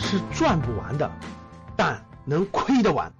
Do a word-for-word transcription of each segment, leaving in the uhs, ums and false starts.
是赚不完的，但能亏得完。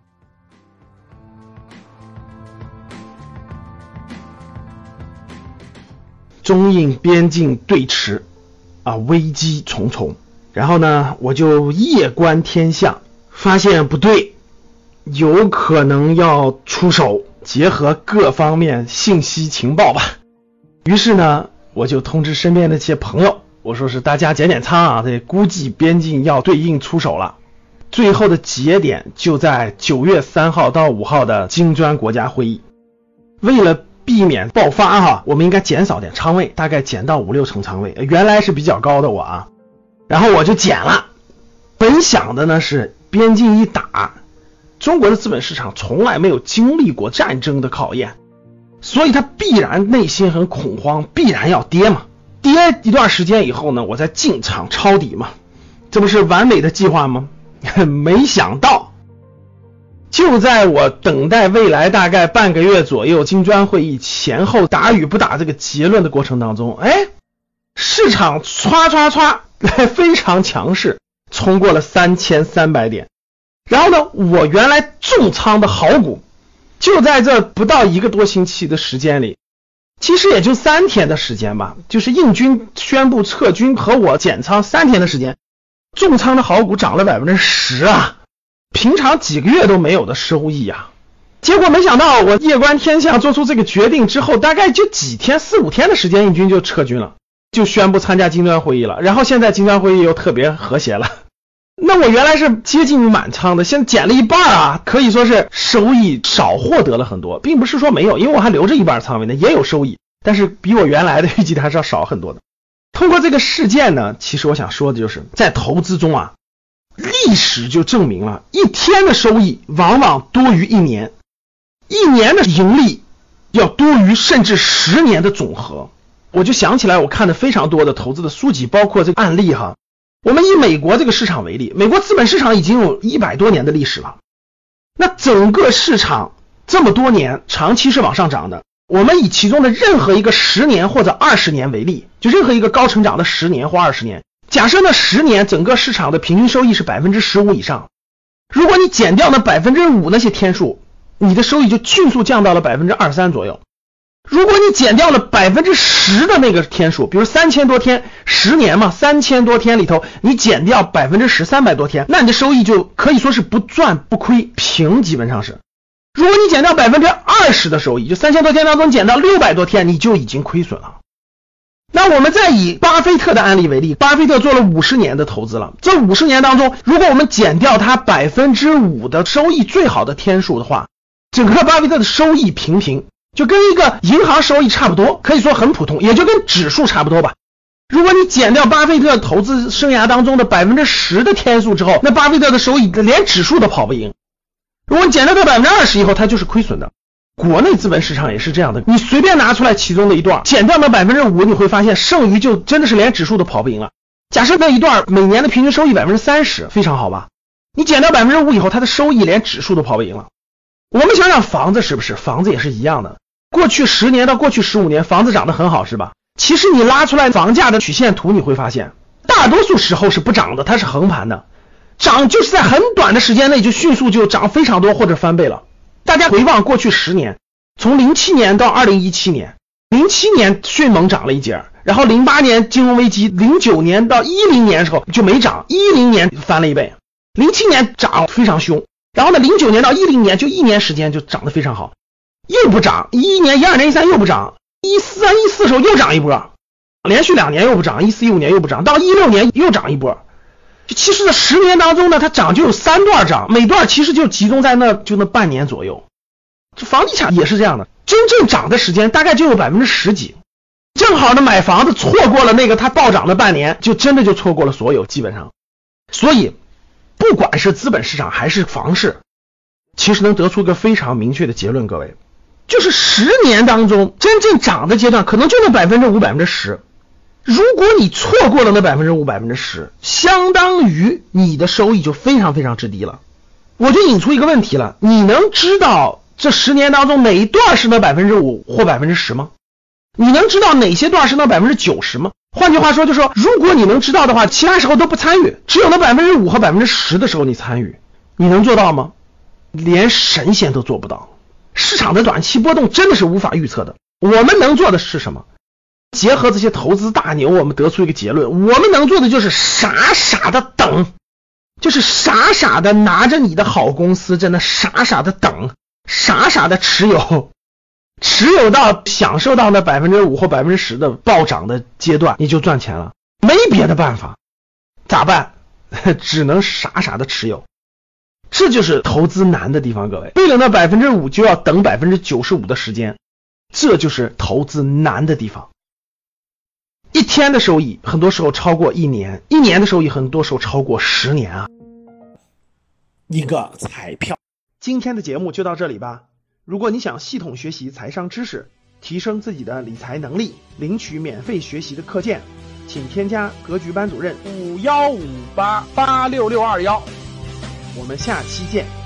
中印边境对峙啊，危机重重。然后呢，我就夜观天象，发现不对，有可能要出手，结合各方面信息情报吧。于是呢，我就通知身边的一些朋友，我说是大家减减仓啊，这估计边境要对印出手了。最后的节点就在九月三号到五号的金砖国家会议。为了避免爆发哈，我们应该减少点仓位，大概减到五六成仓位，原来是比较高的我啊，然后我就减了。本想的呢是边境一打，中国的资本市场从来没有经历过战争的考验，所以它必然内心很恐慌，必然要跌嘛。跌一段时间以后呢，我再进场抄底嘛，这不是完美的计划吗？没想到就在我等待未来大概半个月左右金砖会议前后打与不打这个结论的过程当中，哎，市场唰唰唰非常强势，冲过了三千三百点。然后呢，我原来重仓的好股就在这不到一个多星期的时间里，其实也就三天的时间吧，就是印军宣布撤军和我减仓三天的时间，重仓的好股涨了 百分之十 啊，平常几个月都没有的收益啊。结果没想到我夜观天象做出这个决定之后，大概就几天四五天的时间，印军就撤军了，就宣布参加金砖会议了。然后现在金砖会议又特别和谐了，那我原来是接近于满仓的，现在减了一半啊，可以说是收益少获得了很多，并不是说没有，因为我还留着一半仓位呢，也有收益，但是比我原来的预计的还是要少很多的。通过这个事件呢，其实我想说的就是在投资中啊，历史就证明了一天的收益往往多于一年，一年的盈利要多于甚至十年的总和。我就想起来我看的非常多的投资的书籍，包括这个案例哈。我们以美国这个市场为例，美国资本市场已经有一百多年的历史了，那整个市场这么多年长期是往上涨的，我们以其中的任何一个十年或者二十年为例，就任何一个高成长的十年或二十年，假设那十年整个市场的平均收益是 百分之十五 以上，如果你减掉那 百分之五 那些天数，你的收益就迅速降到了 百分之二十三 左右。如果你减掉了 百分之十 的那个天数，比如三千多天，十年嘛，三千多天里头你减掉 百分之十， 三百多天，那你的收益就可以说是不赚不亏，平基本上是。如果你减掉 百分之二十 的收益，就三千多天当中减到六百多天，你就已经亏损了。那我们再以巴菲特的案例为例，巴菲特做了五十年的投资了，这五十年当中，如果我们减掉他 百分之五 的收益最好的天数的话，整个巴菲特的收益平平，就跟一个银行收益差不多，可以说很普通，也就跟指数差不多吧。如果你减掉巴菲特投资生涯当中的 百分之十 的天数之后，那巴菲特的收益连指数都跑不赢。如果你减掉到 百分之二十 以后，它就是亏损的。国内资本市场也是这样的，你随便拿出来其中的一段，减掉那 百分之五， 你会发现剩余就真的是连指数都跑不赢了。假设那一段每年的平均收益 百分之三十， 非常好吧，你减掉 百分之五 以后，它的收益连指数都跑不赢了。我们想想房子，是不是房子也是一样的，过去十年到过去十五年房子涨得很好是吧？其实你拉出来房价的曲线图，你会发现大多数时候是不涨的，它是横盘的，涨就是在很短的时间内就迅速就涨非常多或者翻倍了。大家回望过去十年，从零七年到二零一七年，零七年迅猛涨了一截，然后零八年金融危机，零九年到一零年的时候就没涨，一零年翻了一倍，零七年涨非常凶，然后呢零九年到一零年就一年时间就涨得非常好，又不涨，一一年、一二年、一三又不涨，一三、一四时候又涨一波，连续两年又不涨，一四、一五年又不涨，到一六年又涨一波。其实这十年当中呢，它涨就有三段涨，每段其实就集中在那就那半年左右。这房地产也是这样的，真正涨的时间大概就有百分之十几，正好的买房子错过了那个它暴涨的半年，就真的就错过了所有基本上。所以不管是资本市场还是房市，其实能得出一个非常明确的结论，各位，就是十年当中真正涨的阶段可能就那 百分之五、百分之十。如果你错过了那 百分之五、百分之十， 相当于你的收益就非常非常之低了。我就引出一个问题了，你能知道这十年当中哪一段是那 百分之五 或 百分之十 吗？你能知道哪些段是那 百分之九十 吗？ 换句话说，就是说，如果你能知道的话，其他时候都不参与，只有那百分之五和百分之十的时候你参与，你能做到吗？连神仙都做不到。市场的短期波动真的是无法预测的。我们能做的是什么？结合这些投资大牛，我们得出一个结论：我们能做的就是傻傻的等，就是傻傻的拿着你的好公司，真的傻傻的等，傻傻的持有。持有到享受到那百分之五或百分之十的暴涨的阶段，你就赚钱了，没别的办法，咋办？只能傻傻的持有。这就是投资难的地方，各位，为了那百分之五就要等百分之九十五的时间，这就是投资难的地方。一天的收益，很多时候超过一年；一年的收益，很多时候超过十年啊！ 一个彩票。 今天的节目就到这里吧。如果你想系统学习财商知识，提升自己的理财能力，领取免费学习的课件，请添加格局班主任五幺五八八六六二幺。 我们下期见。